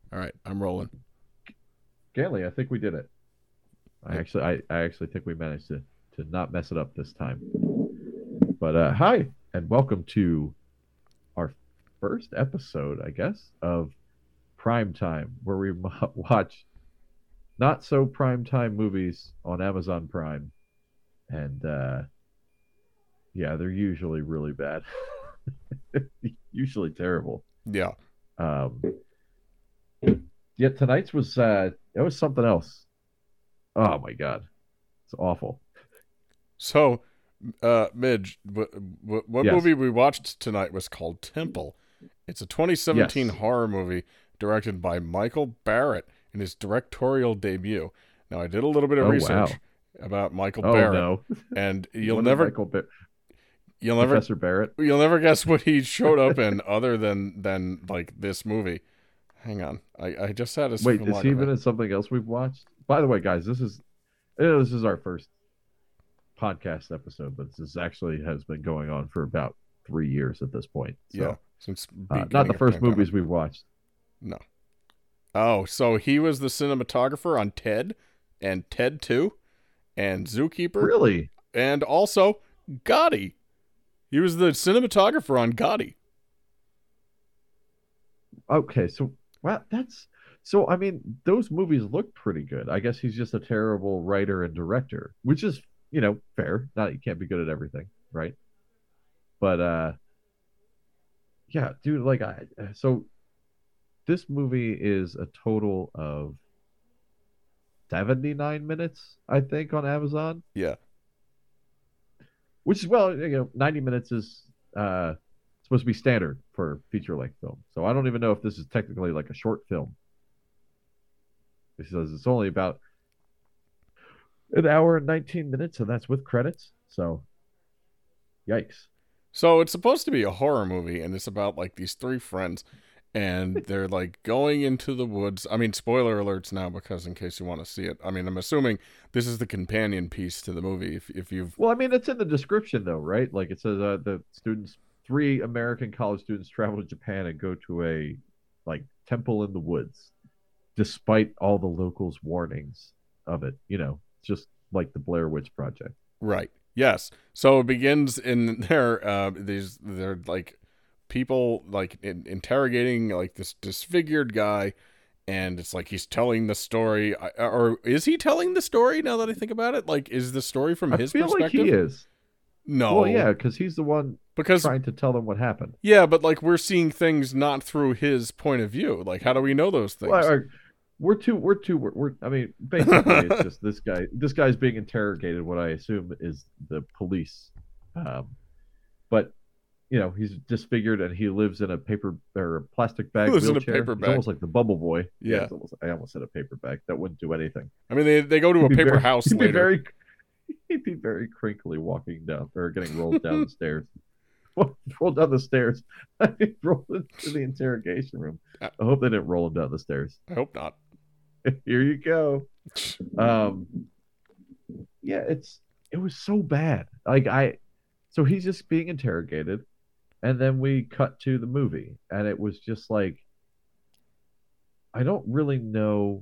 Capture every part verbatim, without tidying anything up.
All right, I'm rolling. Ganley, I think we did it. I I, actually, I, I actually think we managed to to not mess it up this time. But uh, hi, and welcome to our first episode, I guess, of Prime Time, where we watch not so prime time movies on Amazon Prime, and uh, yeah, they're usually really bad, usually terrible. yeah. Um, Yet tonight's was uh, it was something else. Oh my god, it's awful. So, uh, Midge, what, what, what Yes, movie we watched tonight was called Temple. It's a twenty seventeen yes. horror movie directed by Michael Barrett in his directorial debut. Now, I did a little bit of Oh research wow. about Michael Oh Barrett, no. and you'll What did never, Michael Ba- you'll never, Professor Barrett? you'll never guess what he showed up in other than than like this movie. Hang on, I, I just had his Wait, is he filmography. even in something else we've watched? By the way, guys, this is I know this is our first podcast episode, but this actually has been going on for about three years at this point. Yeah, So, since uh, not beginning the of first pandemic. movies we've watched. No. Oh, so he was the cinematographer on Ted and Ted two and Zookeeper Really? and also Gotti. He was the cinematographer on Gotti. Okay, so wow, that's so. I mean, those movies look pretty good. I guess he's just a terrible writer and director, which is you know fair. Not you can't be good at everything, right? But uh, yeah, dude, like I so this movie is a total of seventy-nine minutes, I think, on Amazon, Yeah. which is, well, you know, ninety minutes is uh, supposed to be standard for feature length film. So I don't even know if this is technically like a short film. It says it's only about an hour and nineteen minutes, and that's with credits. So, yikes. So it's supposed to be a horror movie, and it's about like these three friends, and they're like going into the woods. I mean, spoiler alerts now, because in case you want to see it. I mean, I'm assuming this is the companion piece to the movie. If if you've Well, I mean, it's in the description, though, right? Like it says uh, the students, three American college students travel to Japan and go to a like temple in the woods, despite all the locals' warnings of it. You know, just like the Blair Witch Project. right, yes. So it begins in their uh, these they're like people like in, interrogating like this disfigured guy, and it's like he's telling the story, or is he telling the story? Now that I think about it, like, is the story from I his feel like he perspective? is. Well, No, yeah, because he's the one because trying to tell them what happened. yeah, but like we're seeing things not through his point of view. Like, how do we know those things? Well, we're too, we're too, we're, we're. I mean, basically, it's just this guy. This guy's being interrogated. What I assume is the police, um, but you know, he's disfigured and he lives in a paper or a plastic He bag lives in a wheelchair. paper He's bag. almost like the Bubble Boy. Yeah, Yeah, it's almost. I almost said a paper bag. That wouldn't do anything. I mean they they go to He'd a be paper very. house He'd be later. very. He'd be very crinkly walking down or getting rolled down the stairs. Rolled down the stairs. I rolled into the interrogation room. I, I hope they didn't roll him down the stairs. I hope not. Here you go. Um, yeah, it's it was so bad. Like I, so he's just being interrogated, and then we cut to the movie, and it was just like I don't really know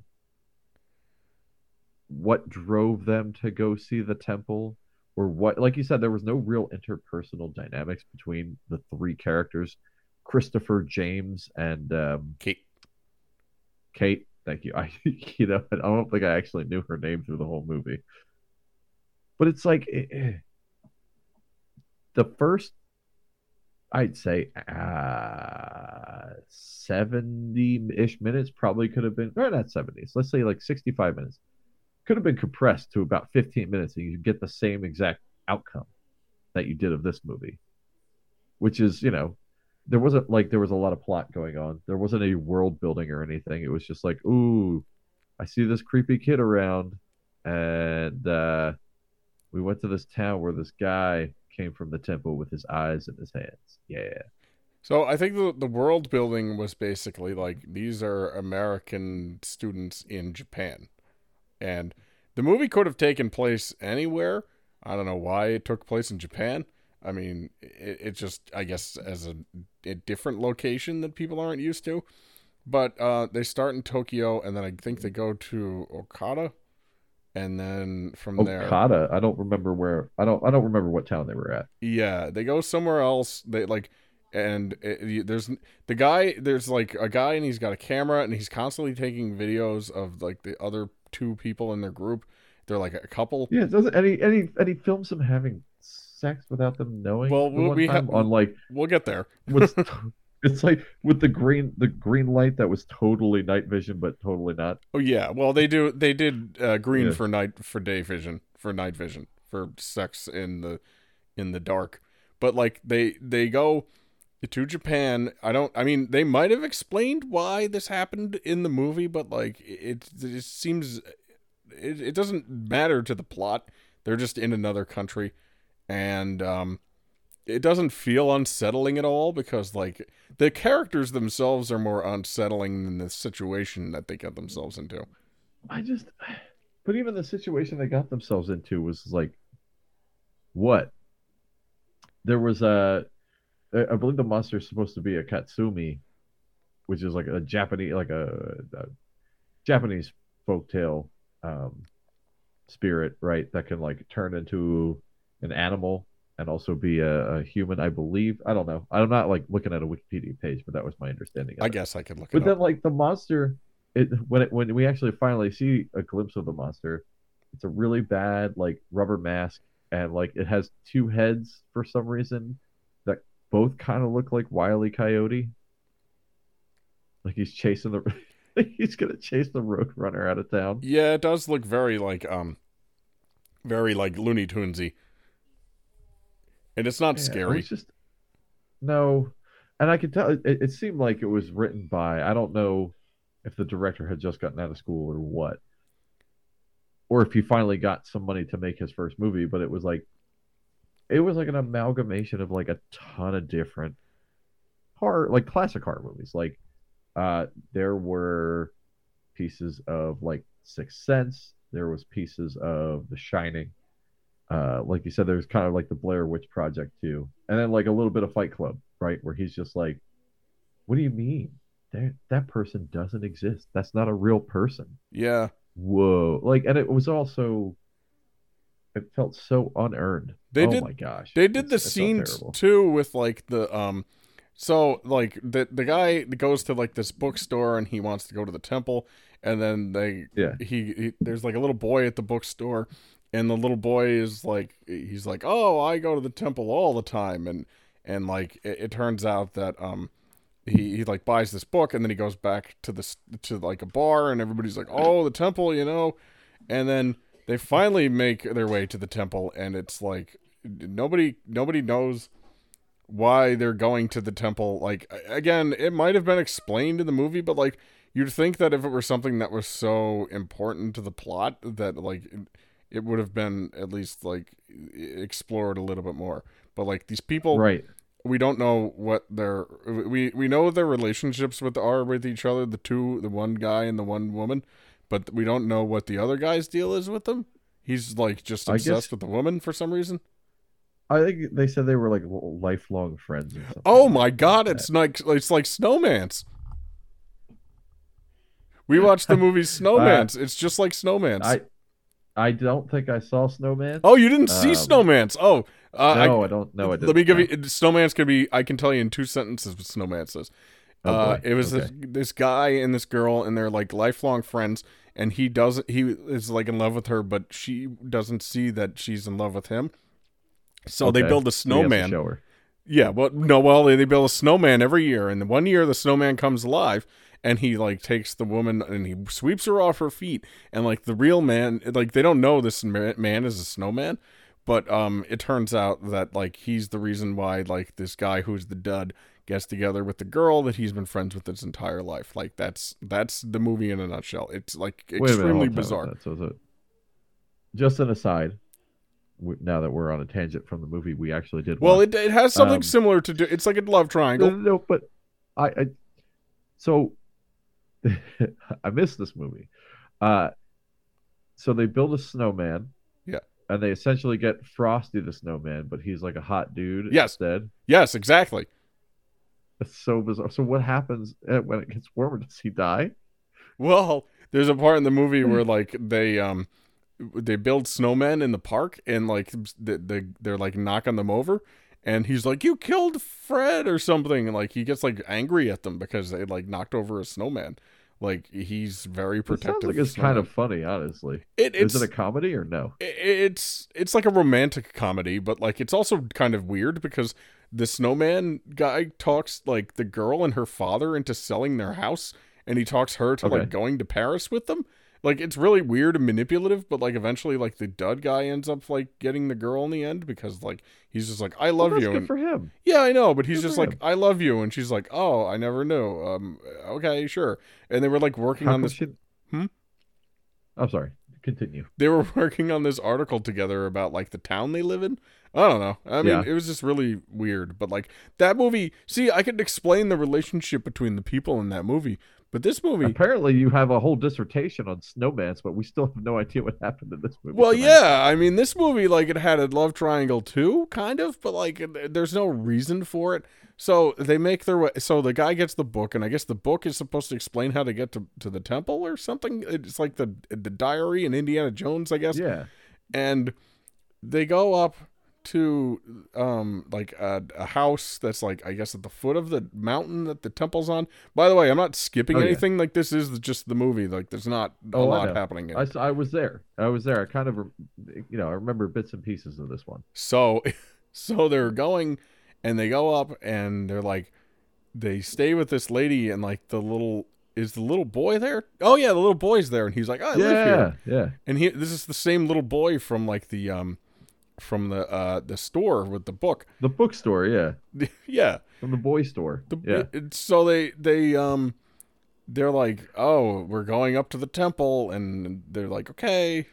what drove them to go see the temple or what. Like you said, there was no real interpersonal dynamics between the three characters, Christopher, James, and um, Kate. Kate. Thank you. I, you know, I don't think I actually knew her name through the whole movie, but it's like eh, eh, the first, I'd say, uh, seventy-ish minutes probably could have been, or not seventies, let's say like sixty-five minutes, could have been compressed to about fifteen minutes and you get the same exact outcome that you did of this movie, which is, you know, there wasn't like there was a lot of plot going on. There wasn't any world building or anything. It was just like, ooh, I see this creepy kid around, and uh, we went to this town where this guy came from the temple with his eyes in his hands. Yeah. So I think the the world building was basically like these are American students in Japan, and the movie could have taken place anywhere. I don't know why it took place in Japan. I mean, it, it just, I guess, as a, a different location that people aren't used to. But uh, they start in Tokyo, and then I think they go to Okada, and then from there, Okada. I don't remember where. I don't. I don't remember what town they were at. yeah, they go somewhere else. They like, and it, there's the guy. There's like a guy, and he's got a camera, and he's constantly taking videos of like the other two people in their group. They're like a couple. Yeah, doesn't any any any films them having sex without them knowing Well, the we, one we time have. on like We'll get there. what's it's like with the green the green light that was totally night vision but totally not. Oh yeah, well they do. They did uh, green Yeah. for night for day vision for night vision for sex in the in the dark, but like they they go to Japan. I don't. I mean, they might have explained why this happened in the movie, but like it it seems it, it doesn't matter to the plot. They're just in another country, and um, it doesn't feel unsettling at all because like the characters themselves are more unsettling than the situation that they get themselves into. I just but even the situation they got themselves into was like what? There was a I I believe the monster is supposed to be a Katsumi, which is like a Japanese like a, a Japanese folktale um spirit, right? That can like turn into an animal and also be a, a human, I believe. I don't know. I'm not like looking at a Wikipedia page, but that was my understanding of I it. guess I could look it But up. then like the monster, it when it when we actually finally see a glimpse of the monster, it's a really bad like rubber mask and like it has two heads for some reason that both kind of look like Wile E. Coyote. Like he's chasing the he's gonna chase the road runner out of town. Yeah, it does look very like um very like Looney Tunesy. And it's not Yeah, it scary. was just no, and I could tell it, it seemed like it was written by I don't know if the director had just gotten out of school or what, or if he finally got some money to make his first movie. But it was like it was like an amalgamation of like a ton of different horror, like classic horror movies. Like uh, there were pieces of like Sixth Sense. There was pieces of The Shining. Uh, like you said, there's kind of like the Blair Witch Project too, and then like a little bit of Fight Club, right? Where he's just like, "What do you mean? That that person doesn't exist. That's not a real person." Yeah. Whoa! Like, and it was also, it felt so unearned. They Oh did my gosh, they did it's, the it felt scenes terrible. too with like the um so like the the guy goes to like this bookstore and he wants to go to the temple, and then they Yeah, he, he there's like a little boy at the bookstore, and the little boy is like he's like, "Oh, I go to the temple all the time." And and like it, it turns out that um he, he like buys this book, and then he goes back to this to like a bar, and everybody's like, "Oh, the temple," you know. And then they finally make their way to the temple, and it's like nobody nobody knows why they're going to the temple. Like again, it might have been explained in the movie, but like you'd think that if it were something that was so important to the plot that like it, it would have been at least like explored a little bit more. But like these people, right. we don't know what their we we know their relationships with are with each other, the two, the one guy and the one woman, but we don't know what the other guy's deal is with them. He's like just I obsessed guess with the woman for some reason. I think they said they were like lifelong friends or something. Oh like my god, that. it's like it's like Snowman's. We watched the movie uh, Snowman's. It's just like Snowman's. I I don't think I saw Snowman. Oh, you didn't see Um, Snowman's? Oh, uh, no, I I don't know. I let me didn't. give No. you Snowman's can be. I can tell you in two sentences what Snowman says. Oh Uh, boy. it was Okay. this, this guy and this girl, and they're like lifelong friends. And he doesn't. He is like in love with her, but she doesn't see that she's in love with him. So they Okay. build a So he has to snowman. show her. Yeah, well, no, well, they, they build a snowman every year, and one year the snowman comes alive, and he like takes the woman and he sweeps her off her feet, and like the real man, like they don't know this ma- man is a snowman, but um, it turns out that like he's the reason why like this guy who's the dud gets together with the girl that he's been friends with his entire life. Like that's that's the movie in a nutshell. It's like Wait a minute. extremely Hold on. bizarre. That. So, so just an aside. we- Now that we're on a tangent from the movie, we actually did. Well, watch. it it has something Um, similar to do. It's like a love No, triangle. no, no, but I, I so I missed this movie. Uh, so they build a snowman. Yeah. And they essentially get Frosty the Snowman, but he's like a hot dude Yes. instead. Yes, exactly. It's so bizarre. So what happens uh, when it gets warmer? Does he die? Well, there's a part in the movie where like they um they build snowmen in the park and like they, they they're like knocking them over, and he's like, "You killed Fred" or something, and like he gets like angry at them because they like knocked over a snowman. Like he's very It sounds protective like of it's kind snowmen. of funny, honestly. It Is it it's a comedy or no? it's it's like a romantic comedy, but like it's also kind of weird because the snowman guy talks like the girl and her father into selling their house, and he talks her to like Okay. going to Paris with them. Like it's really weird and manipulative, but like eventually like the dud guy ends up like getting the girl in the end because like he's just like, I Well, love that's you, good and for him. yeah, I know, but he's Good for just like, him. I love you, and she's like, oh, I never knew. Um okay, sure. And they were like working How on come this. she? Hmm? I'm sorry. Continue. They were working on this article together about like the town they live in. I don't know. I mean, Yeah. it was just really weird. But like that movie, see, I could explain the relationship between the people in that movie, but this movie, Apparently, you have a whole dissertation on snowmans, but we still have no idea what happened in this movie well, tonight. yeah, I mean, this movie like it had a love triangle too, kind of, but like there's no reason for it. So they make their way. So the guy gets the book, and I guess the book is supposed to explain how to get to, to the temple or something. It's like the the diary in Indiana Jones, I guess. Yeah. And they go up to um like a, a house that's like I guess at the foot of the mountain that the temple's on. By the way, I'm not skipping Oh yeah. anything. Like this is just the movie. Like there's not a Oh, I lot know. happening in I, it. s- I was there. I was there. I kind of, you know, I remember bits and pieces of this one. So so they're going and they go up and they're like they stay with this lady and like the little is the little boy there? Oh yeah, the little boy's there and he's like, I live Yeah. here. Yeah. And he this is the same little boy from like the um from the uh the store with the book. The bookstore. Yeah. Yeah. From the boy store. The, Yeah. it, so they they um they're like, oh, we're going up to the temple, and they're like, okay,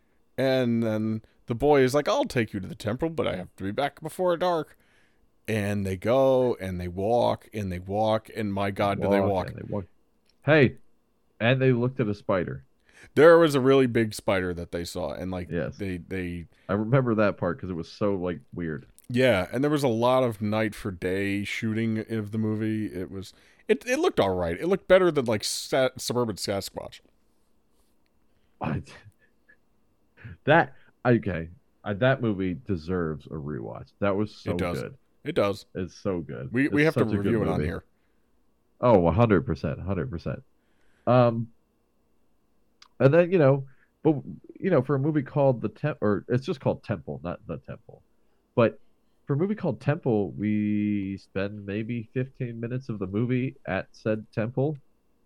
and then the boy is like, I'll take you to the temple, but I have to be back before dark. And they go and they walk and they walk, and my God, do they walk? And they walk. Hey, and they looked at a spider. There was a really big spider that they saw, and like Yes. they they I remember that part because it was so like weird. yeah, and there was a lot of night for day shooting of the movie. It was it it looked all right. It looked better than like Sat, Suburban Sasquatch. I, that okay. I, that movie deserves a rewatch. That was so It does. good. It does. It's so good. We we It's have to such a good review it on movie. here. Oh, one hundred percent, one hundred percent. Um, and then, you know, but you know, for a movie called The Temp, or it's just called Temple, not The Temple. But for a movie called Temple, we spend maybe fifteen minutes of the movie at said temple.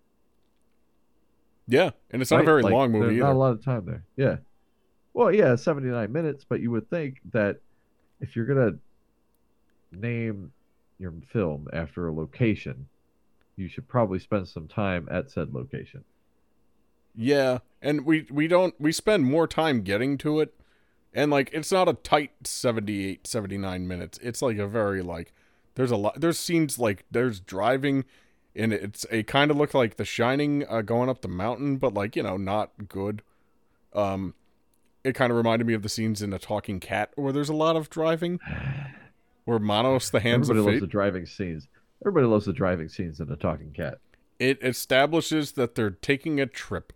Yeah, and it's not a Right? very Like, long movie there's either. not a lot of time there. Yeah. Well, yeah, seventy-nine minutes, but you would think that if you're gonna name your film after a location, you should probably spend some time at said location. Yeah, and we we don't we spend more time getting to it, and like it's not a tight seventy-eight, seventy-nine minutes. It's like a very like there's a lot there's scenes like there's driving, and it's it kind of looked like The Shining uh, going up the mountain, but like you know not good. Um, it kind of reminded me of the scenes in A Talking Cat where there's a lot of driving, where Manos the Hands Everybody of loves Fate. the driving scenes. Everybody loves the driving scenes in The Talking Cat. It establishes that they're taking a trip.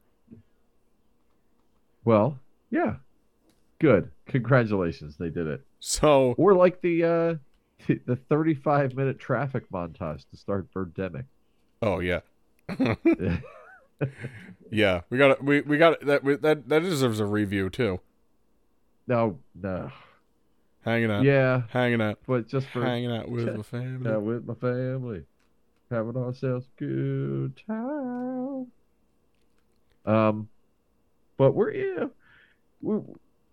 Well, yeah, good. Congratulations, they did it. So Or like the uh the thirty-five minute traffic montage to start Birdemic. oh yeah. Yeah, we got we we got that we, that that deserves a review too. No, no. Hanging out, Yeah, hanging out, but just for hanging out with my family. yeah, with my family, having ourselves a good time. Um, but we're yeah, we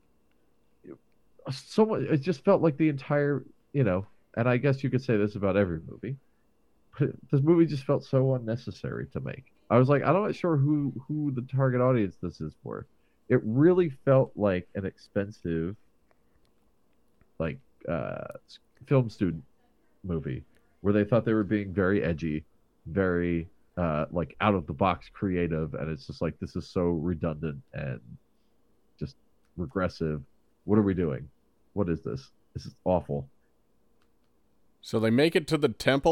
so much. It just felt like the entire, you know, and I guess you could say this about every movie. But this movie just felt so unnecessary to make. I was like, I'm not sure who who the target audience this is for. It really felt like an expensive, like, uh, film student movie where they thought they were being very edgy, very uh, like out of the box creative, and it's just like this is so redundant and just regressive. What are we doing? What is this? This is awful. So they make it to the temple,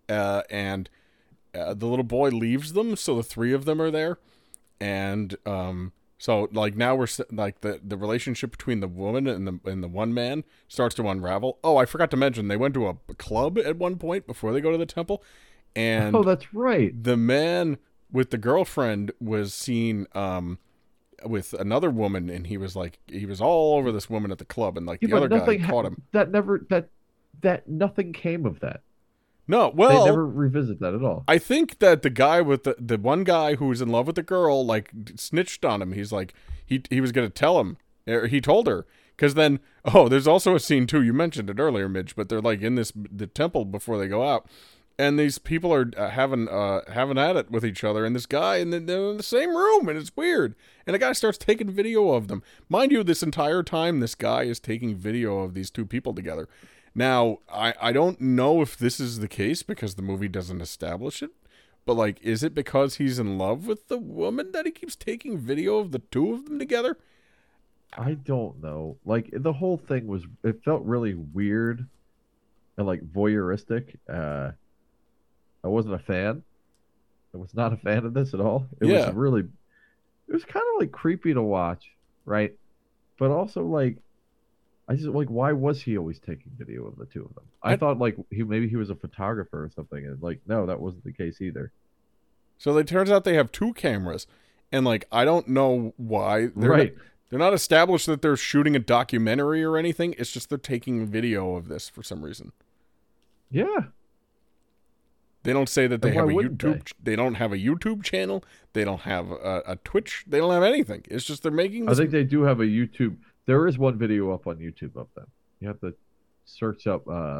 uh, and uh, the little boy leaves them, so the three of them are there, and um, so like now we're s- like the the relationship between the woman and the and the one man starts to unravel. Oh, I forgot to mention they went to a club at one point before they go to the temple, Oh, and that's right. the man with the girlfriend was seen um with another woman, and he was like he was all over this woman at the club, and like Yeah, the but other guy nothing ha- caught him. that never that that nothing came of that. No, They well, never revisit that at all. I think that the guy with the the one guy who was in love with the girl like snitched on him. He's like he he was gonna tell him, or he told her, because then oh, there's also a scene too. You mentioned it earlier, Midge, but they're like in this the temple before they go out, and these people are uh, having uh having at it with each other, and this guy, and then they're in the same room, and it's weird. And the guy starts taking video of them. Mind you, this entire time, this guy is taking video of these two people together. Now, I, I don't know if this is the case because the movie doesn't establish it, but like, is it because he's in love with the woman that he keeps taking video of the two of them together? I don't know. Like the whole thing was, it felt really weird and like voyeuristic. Uh, I wasn't a fan. I was not a fan of this at all. It was Yeah. really, it was kind of like creepy to watch, right? But also like, I just like, why was he always taking video of the two of them? I, I- thought like he maybe he was a photographer or something, and like no, that wasn't the case either. So it turns out they have two cameras, and like, I don't know why. They're Right. Not, they're not established that they're shooting a documentary or anything. It's just they're taking video of this for some reason. Yeah. They don't say that they And have why a wouldn't YouTube. They? they don't have a YouTube channel. They don't have a, a Twitch. They don't have anything. It's just they're making I this. think they do have a YouTube. There is one video up on YouTube of them. You have to search up uh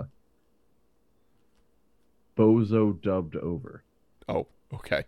Bozo dubbed over. Oh, okay.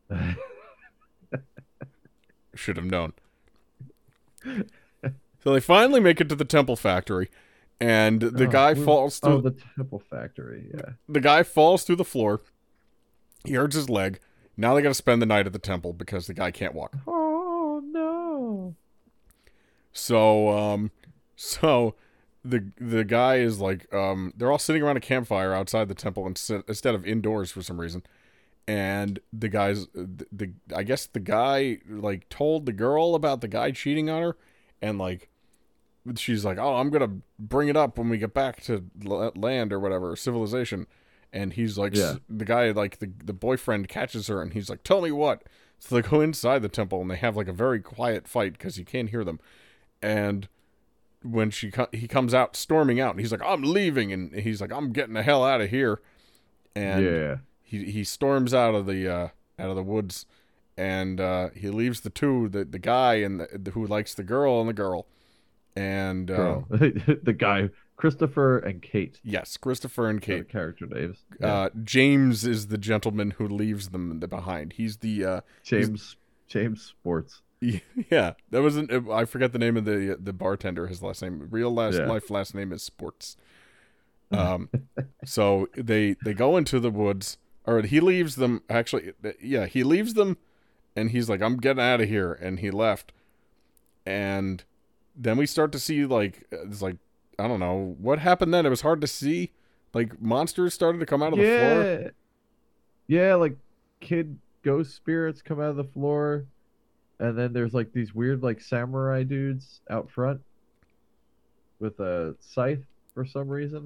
Should have known. So they finally make it to the temple factory, and the Oh, guy where- falls Oh, through. the Temple Factory. Yeah. The guy falls through the floor. He hurts his leg. Now they got to spend the night at the temple because the guy can't walk. Oh no. So, um, so the the guy is like, um, they're all sitting around a campfire outside the temple instead instead of indoors for some reason. And the guy's the, the I guess the guy like told the girl about the guy cheating on her, and like she's like, oh, I'm gonna bring it up when we get back to l- land or whatever, civilization. And he's like, Yeah. s- the guy like the the boyfriend catches her, and he's like, tell me what. So they go inside the temple, and they have like a very quiet fight because you can't hear them. And when she co- he comes out storming out, and he's like, I'm leaving, and he's like, I'm getting the hell out of here. And Yeah. he he storms out of the uh, out of the woods, and uh, he leaves the two the the guy and the, the, who likes the girl and the girl, and uh, Girl. The guy Christopher and Kate. yes, Christopher and Are the Kate. character names. Yeah. Uh, James is the gentleman who leaves them behind. He's the uh, James James Sports. yeah. That wasn't. I forget the name of the the bartender. His last name, real last Yeah. life last name is Sports. Um, so they they go into the woods, or he leaves them. Actually, yeah, he leaves them, and he's like, "I'm getting out of here," and he left. And then we start to see like it's like I don't know what happened then. It was hard to see. Like monsters started to come out of the floor. Yeah. Yeah, like kid ghost spirits come out of the floor. And then there's like these weird like samurai dudes out front with a scythe for some reason.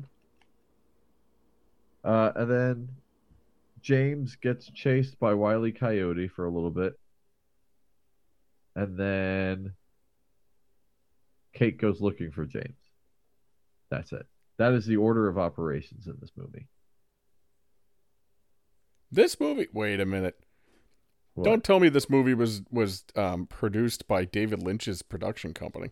Uh, and then James gets chased by Wile E. Coyote for a little bit. And then Kate goes looking for James. That's it. That is the order of operations in this movie. This movie. Wait a minute. What? Don't tell me this movie was was um, produced by David Lynch's production company.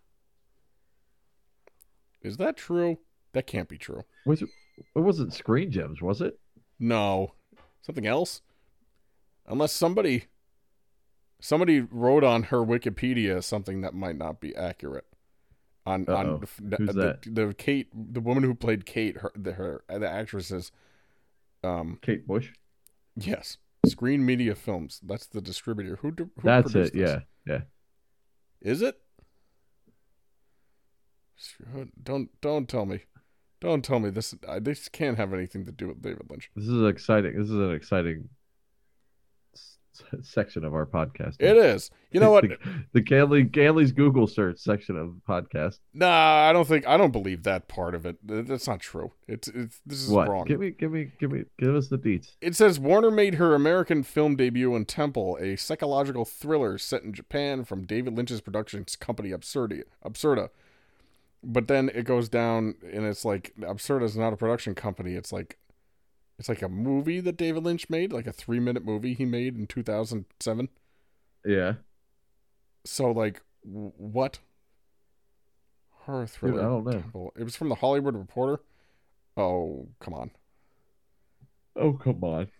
Is that true? That can't be true. Was it, it wasn't Screen Gems, was it? No, something else. Unless somebody somebody wrote on her Wikipedia something that might not be accurate. On Uh-oh. on the, Who's the, that? the Kate, the woman who played Kate, her the her the actresses. Um, Kate Bush. yes, Screen Media Films. That's the distributor. Who, who That's produced it. this? Yeah. Yeah. Is it? Don't don't tell me. Don't tell me this. I, this can't have anything to do with David Lynch. This is exciting. This is an exciting section of our podcast. It is. You know what? the the Ganley Ganley's Google search section of the podcast. Nah, I don't think I don't believe that part of it. That's not true. It's it's this is what? wrong. Give me give me give me give us the deets. It says Warner made her American film debut in Temple, a psychological thriller set in Japan from David Lynch's production company Absurdi Absurda. But then it goes down and it's like Absurda is not a production company. It's like It's like a movie that David Lynch made, like a three-minute movie he made in two thousand seven. Yeah. So, like, w- what? Horror thriller. Dude, I don't know. Temple. It was from the Hollywood Reporter. Oh, come on. Oh, come on.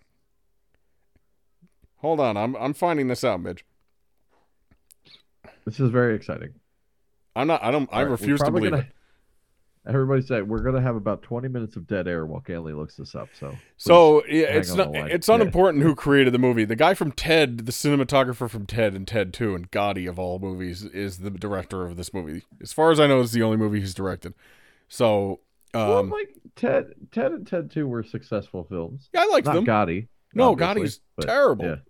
Hold on, I'm I'm finding this out, Midge. This is very exciting. I'm not. I don't. I Right, refuse to believe gonna, it. Everybody said we're gonna have about twenty minutes of dead air while Ganley looks this up. So, So yeah, it's on not. the line. It's Yeah. unimportant who created the movie. The guy from Ted, the cinematographer from Ted and Ted Two and Gotti of all movies, is the director of this movie. As far as I know, it's the only movie he's directed. So, um, well, like Ted, Ted and Ted Two were successful films. yeah, I liked Not them. Gotti. no, obviously, Gotti's but, terrible. Yeah.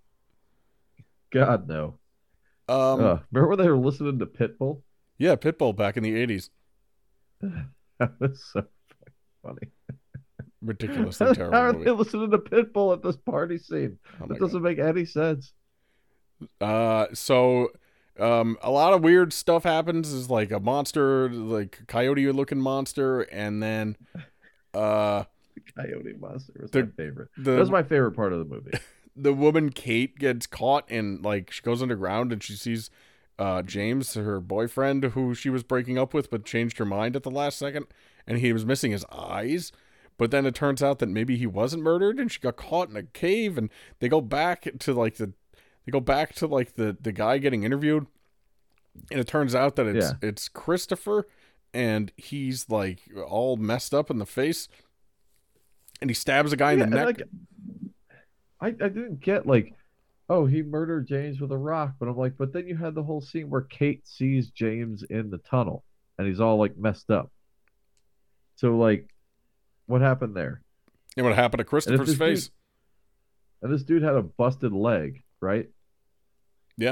God no. Um, uh, remember when they were listening to Pitbull? yeah, Pitbull back in the eighties. That was so funny. Ridiculously How terrible are movie. they listening to Pitbull at this party scene? Oh my That doesn't make any sense. Uh, so, um, a lot of weird stuff happens. Is like a monster, like coyote-looking monster, and then, uh, The Coyote Monster was The- my favorite. the That was my favorite part of the movie. the woman Kate gets caught and like she goes underground and she sees, uh, James, her boyfriend, who she was breaking up with, but changed her mind at the last second, and he was missing his eyes. But then it turns out that maybe he wasn't murdered, and she got caught in a cave, and they go back to like the, they go back to like the the guy getting interviewed, and it turns out that it's Yeah. it's Christopher, and he's like all messed up in the face, and he stabs a guy in Yeah, the and, neck. like, I, I didn't get like, oh, he murdered James with a rock, but I'm like, but then you had the whole scene where Kate sees James in the tunnel and he's all like messed up. So like, what happened there? And what happened to Christopher's this face? dude- And this dude had a busted leg, right? Yeah.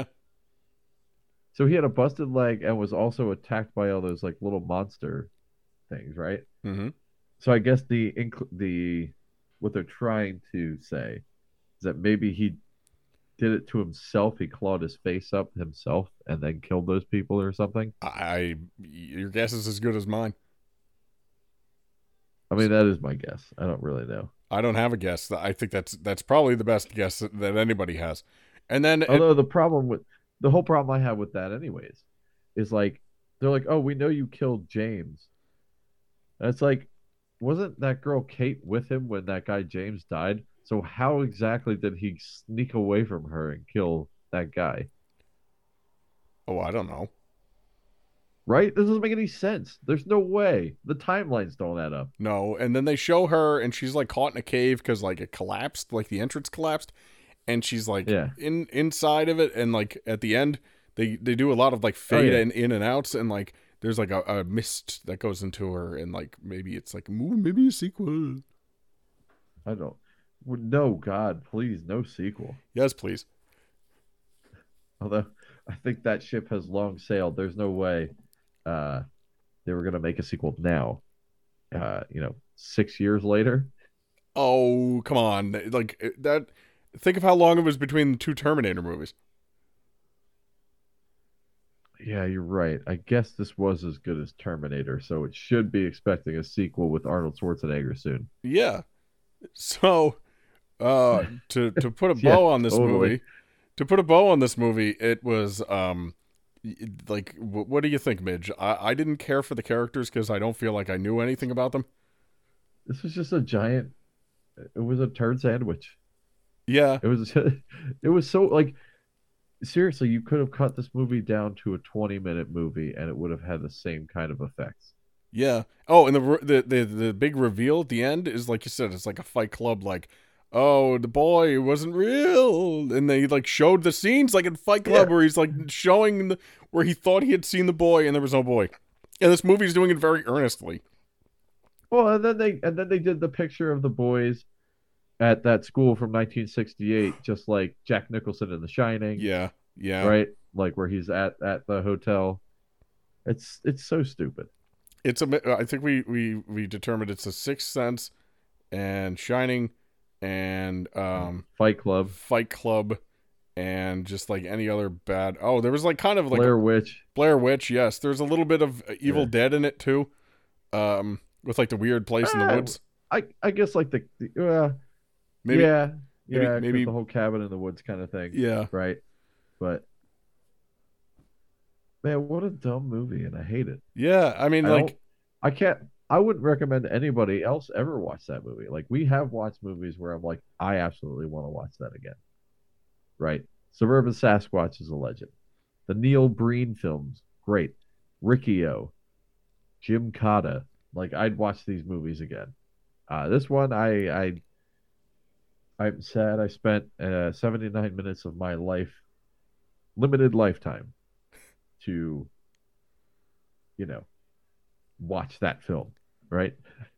So he had a busted leg and was also attacked by all those like little monster things, right? Mm-hmm. So I guess the inc- the what they're trying to say is that maybe he did it to himself. He clawed his face up himself and then killed those people or something. I, your guess is as good as mine. I mean, that is my guess. I don't really know. I don't have a guess. I think that's that's probably the best guess that, that anybody has. And then it- Although the problem with the whole problem I have with that, anyways, is like they're like, "Oh, we know you killed James." And it's like, wasn't that girl Kate with him when that guy James died? So how exactly did he sneak away from her and kill that guy? oh, I don't know. Right? This doesn't make any sense. There's no way. The timelines don't add up. No, and then they show her, and she's like caught in a cave because like it collapsed, like the entrance collapsed, and she's like Yeah. in inside of it, and like at the end, they they do a lot of like fade Oh, yeah. in, in and outs, and like there's like a, a mist that goes into her, and like maybe it's like ooh, maybe a sequel. I don't. No, God, please, no sequel. Yes, please. Although I think that ship has long sailed. There's no way uh, they were going to make a sequel now. Uh, you know, six years later. Oh, come on, like that. Think of how long it was between the two Terminator movies. Yeah, you're right. I guess this was as good as Terminator, so it should be expecting a sequel with Arnold Schwarzenegger soon. Yeah. So, uh, to to put a Yeah, bow on this totally. movie, to put a bow on this movie, it was um, y- like, w- what do you think, Midge? I, I didn't care for the characters because I don't feel like I knew anything about them. This was just a giant. It was a turd sandwich. Yeah, It was. It was so like. Seriously, you could have cut this movie down to a twenty minute movie, and it would have had the same kind of effects. yeah. Oh, and the re- the the the big reveal at the end is like you said, it's like a Fight Club, like. Oh, the boy wasn't real, and they like showed the scenes like in Fight Club Yeah. where he's like showing the, where he thought he had seen the boy and there was no boy, and this movie's doing it very earnestly. Well, and then they and then they did the picture of the boys at that school from nineteen sixty-eight, just like Jack Nicholson in The Shining, Yeah, yeah. right? Like where he's at at the hotel. It's it's so stupid. It's a. I think we we we determined it's a Sixth Sense and Shining and um Fight Club, Fight Club and just like any other bad. Oh, there was like kind of like Blair a, Witch. Blair Witch. Yes, there's a little bit of Evil Yeah. Dead in it too. Um, with like the weird place in the Ah, woods. I I guess like the, the uh, Maybe, yeah, maybe, yeah, 'cause maybe. the whole cabin in the woods kind of thing, Yeah, right? But man, what a dumb movie, and I hate it. yeah. I mean, I like, don't, I can't, I wouldn't recommend anybody else ever watch that movie. Like we have watched movies where I'm like, I absolutely want to watch that again, right? Suburban Sasquatch is a legend. The Neil Breen films, great. Riccio, Jim Cotta, like I'd watch these movies again. Uh, this one, I, I, I'm sad. I spent uh, seventy-nine minutes of my life, limited lifetime, to, you know, watch that film, right?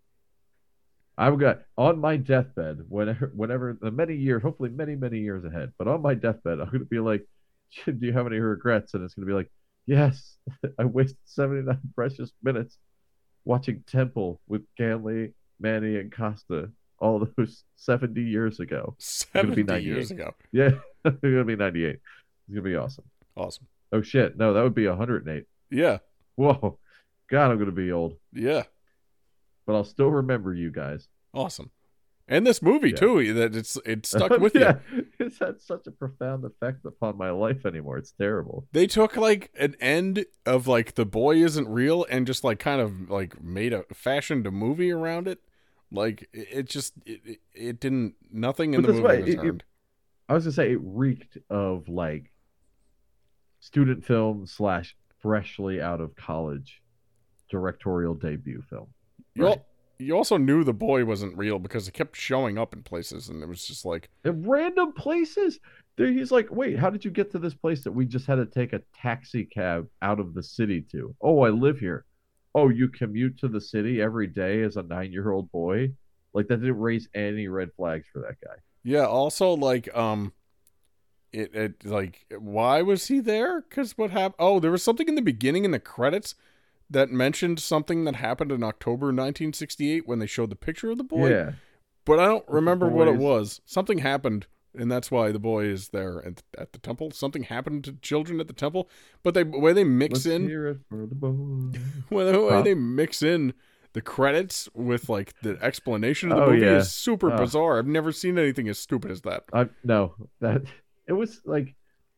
I've got on my deathbed, whenever, whenever the many years, hopefully many, many years ahead, but on my deathbed, I'm going to be like, do you have any regrets? And it's going to be like, yes, I wasted seventy-nine precious minutes watching Temple with Ganley, Manny, and Costa all those seventy years ago. It's going to be seventy years ninety-eight. ago. Yeah, it's going to be ninety-eight. It's going to be awesome. Awesome. Oh, shit. No, that would be one hundred eight. Yeah, Whoa. God, I'm going to be old. yeah. But I'll still remember you guys. Awesome. And this movie Yeah. too. That it's it stuck with yeah, you. it's had such a profound effect upon my life anymore. It's terrible. They took like an end of like the boy isn't real and just like kind of like made a fashioned a movie around it. Like it, it just it, it, it didn't nothing in But the that's movie why was it- it- earned. I was gonna say it reeked of like student film slash freshly out of college directorial debut film. You, Right. al- you also knew the boy wasn't real because it kept showing up in places and it was just like In random places. There he's like, wait, how did you get to this place that we just had to take a taxi cab out of the city to? Oh, I live here. Oh, you commute to the city every day as a nine year old boy? Like that didn't raise any red flags for that guy. yeah. Also like um. It, it like why was he there? Because what happened? Oh, there was something in the beginning in the credits that mentioned something that happened in October nineteen sixty-eight when they showed the picture of the boy. Yeah. But I don't remember what it boys. was. Something happened, and that's why the boy is there at, at the temple. Something happened to children at the temple. But they the way they mix Let's in, hear it for the boy. well, the way Huh? they mix in the credits with like the explanation of the Oh, movie yeah. is super Oh. bizarre. I've never seen anything as stupid as that. I no, that it was like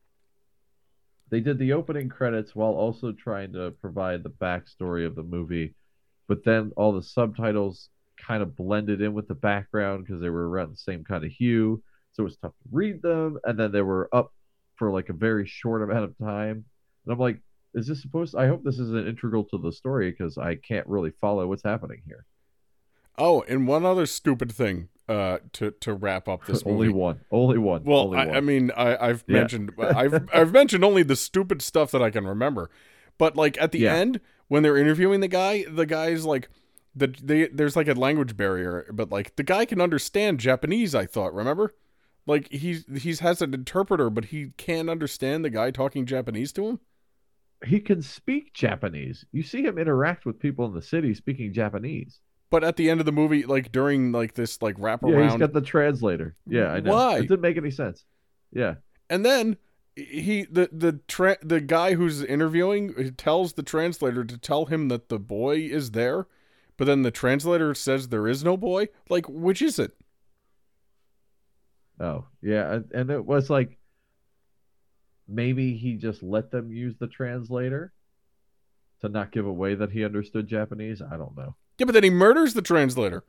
they did the opening credits while also trying to provide the backstory of the movie, but then all the subtitles kind of blended in with the background because they were around the same kind of hue, so it was tough to read them. And then they were up for like a very short amount of time, and I'm like, is this supposed? I hope this isn't integral to the story because I can't really follow what's happening here. Oh, and one other stupid thing uh, to to wrap up this movie. Only one, only one. Well, only I, one. I mean, I, I've Yeah. mentioned I've I've mentioned only the stupid stuff that I can remember, but like at the Yeah. end when they're interviewing the guy, the guy's like, the they there's like a language barrier, but like the guy can understand Japanese. I thought, remember, like he's he's has an interpreter, but he can't understand the guy talking Japanese to him. He can speak Japanese. You see him interact with people in the city speaking Japanese. But at the end of the movie, like during like this like Yeah, wraparound, he's got the translator. Yeah, I know. Why? It didn't make any sense. Yeah. and then he the the tra- the guy who's interviewing tells the translator to tell him that the boy is there, but then the translator says there is no boy. Like, which is it? Oh, yeah. And, and it was like maybe he just let them use the translator to not give away that he understood Japanese. I don't know. Yeah, but then he murders the translator.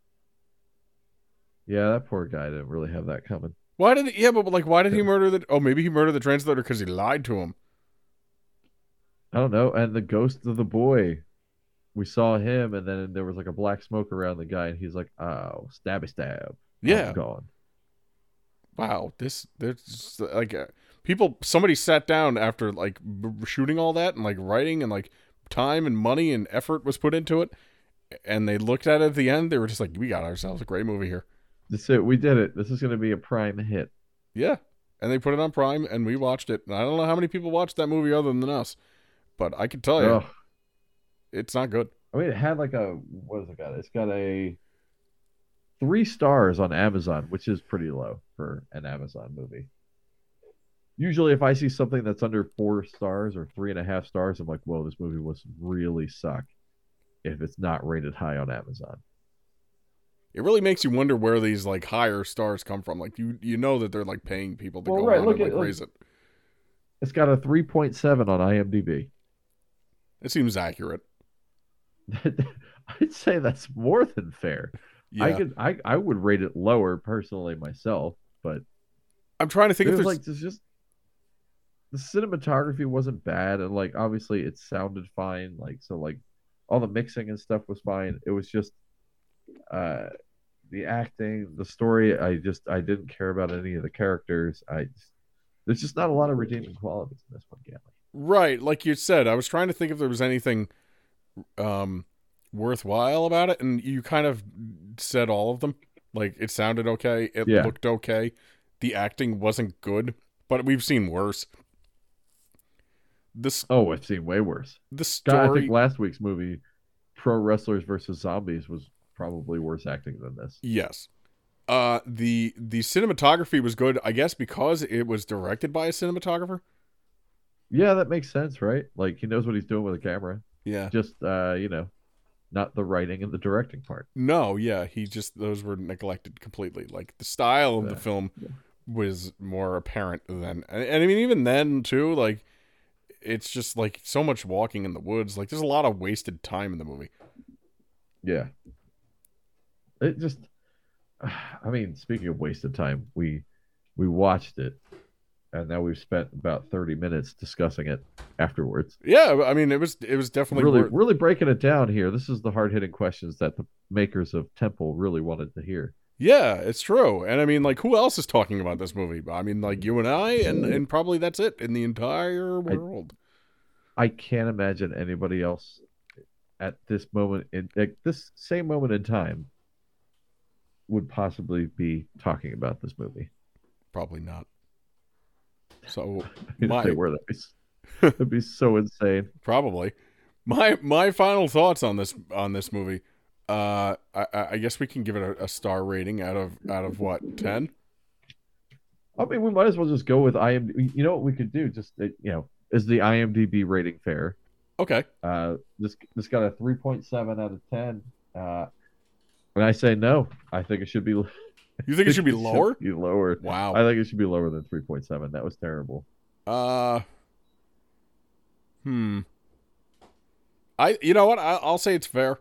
Yeah, that poor guy didn't really have that coming. Why did he, yeah, but like, why did he murder the? Oh, maybe he murdered the translator because he lied to him. I don't know. And the ghost of the boy, we saw him, and then there was like a black smoke around the guy, and he's like, "Oh, stabby stab, Yeah. I'm gone." Wow, this there's like uh, people. Somebody sat down after like b- shooting all that and like writing and like time and money and effort was put into it, and they looked at it at the end. They were just like, "We got ourselves a great movie here." That's it. We did it. This is going to be a prime hit. Yeah, and they put it on Prime, and we watched it. And I don't know how many people watched that movie other than us, but I can tell you, Ugh. it's not good. I mean, it had like a what has it got? It's got a three stars on Amazon, which is pretty low for an Amazon movie. Usually, if I see something that's under four stars or three and a half stars, I'm like, "Whoa, this movie was really suck." If it's not rated high on Amazon, It really makes you wonder where these like higher stars come from. Like you, you know that they're like paying people to well, go right, on look and like at look, raise it. it's got a three point seven on IMDb. It seems accurate. I'd say that's more than fair. Yeah, I could, I, I would rate it lower personally myself, but I'm trying to think if there's there's like there's just the cinematography wasn't bad, and like obviously it sounded fine, like so like all the mixing and stuff was fine. It was just uh the acting, the story. I just I didn't care about any of the characters. I just, there's just not a lot of redeeming qualities in this one, Gally. right. Like you said, I was trying to think if there was anything um worthwhile about it, and you kind of said all of them. Like it sounded okay, it Yeah. looked okay, the acting wasn't good, but we've seen worse. This Oh, I've seen way worse. the God, I story, think last week's movie, Pro Wrestlers versus Zombies, was probably worse acting than this. yes. Uh, the the cinematography was good, I guess, because it was directed by a cinematographer. Yeah, that makes sense, right? Like he knows what he's doing with a camera. Yeah. Just uh, you know, not the writing and the directing part. No, yeah, he just those were neglected completely. Like the style of the Yeah. film was more apparent than, and, and I mean even then too, like it's just like so much walking in the woods. Like there's a lot of wasted time in the movie. Yeah. It just I mean, speaking of wasted time, we we watched it and now we've spent about thirty minutes discussing it afterwards. Yeah, I mean it was it was definitely Really worth, really breaking it down here. This is the hard-hitting questions that the makers of Temple really wanted to hear. yeah, it's true. And I mean like who else is talking about this movie? I mean like you and I, and and probably that's it in the entire world. I can't imagine anybody else at this moment in like this same moment in time would possibly be talking about this movie. Probably not. So I mean, my if they were, that'd be, that'd be so insane. probably my my final thoughts on this on this movie. Uh, I, I guess we can give it a, a star rating out of out of what, ten? I mean, we might as well just go with IMDb. You know what we could do? Just uh, you know, is the IMDb rating fair? Okay. Uh, this this got a three point seven out of ten. Uh, and I say no. I think it should be. You think it should be lower? Be lower. Wow. I think it should be lower than three point seven. That was terrible. Uh. Hmm. I you know what? I, I'll say it's fair.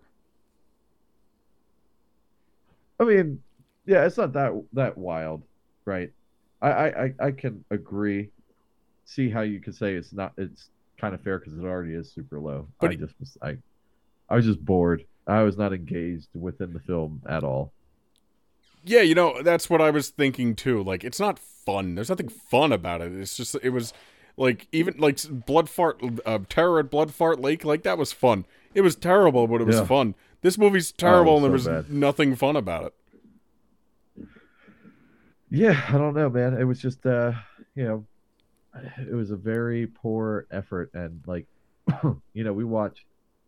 I mean, yeah, it's not that that wild, right? I I, I- I can agree. See how you could say it's not. It's kind of fair because it already is super low. But I it- just was I, I was just bored. I was not engaged within the film at all. Yeah, you know that's what I was thinking too. Like it's not fun. There's nothing fun about it. It's just it was like even like blood fart uh, terror at blood fart lake. Like that was fun. It was terrible, but it was Yeah. fun. This movie's terrible, Oh, and there was so bad. nothing fun about it. Yeah, I don't know, man. It was just, uh, you know, it was a very poor effort, and like, you know, we watch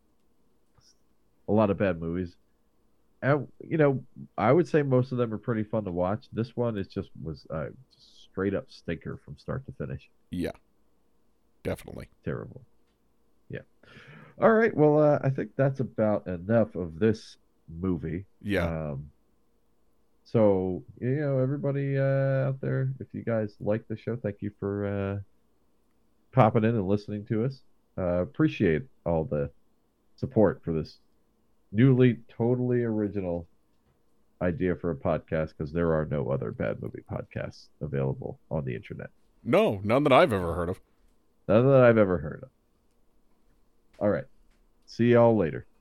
a lot of bad movies. And, you know, I would say most of them are pretty fun to watch. This one is just was uh, straight up stinker from start to finish. Yeah, definitely. Terrible. Yeah. All right. Well, uh, I think that's about enough of this movie. Yeah. Um, so you know, everybody uh, out there, if you guys like the show, thank you for uh, popping in and listening to us. Uh, appreciate all the support for this newly, totally original idea for a podcast because there are no other bad movie podcasts available on the internet. No, none that I've ever heard of. None that I've ever heard of. All right. See y'all later.